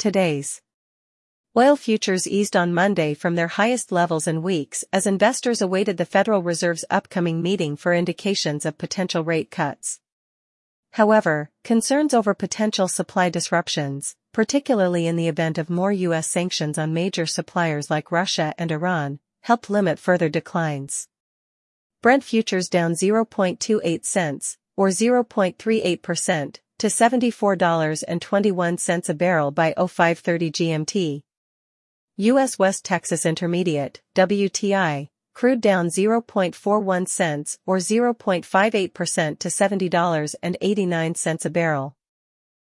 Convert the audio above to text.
Today's oil futures eased on Monday from their highest levels in weeks as investors awaited the Federal Reserve's upcoming meeting for indications of potential rate cuts. However, concerns over potential supply disruptions, particularly in the event of more U.S. sanctions on major suppliers like Russia and Iran, helped limit further declines. Brent futures down 0.28 cents, or 0.38%, to $74.21 a barrel by 05:30 GMT. U.S. West Texas Intermediate, WTI, crude down 0.41 cents or 0.58% to $70.89 a barrel.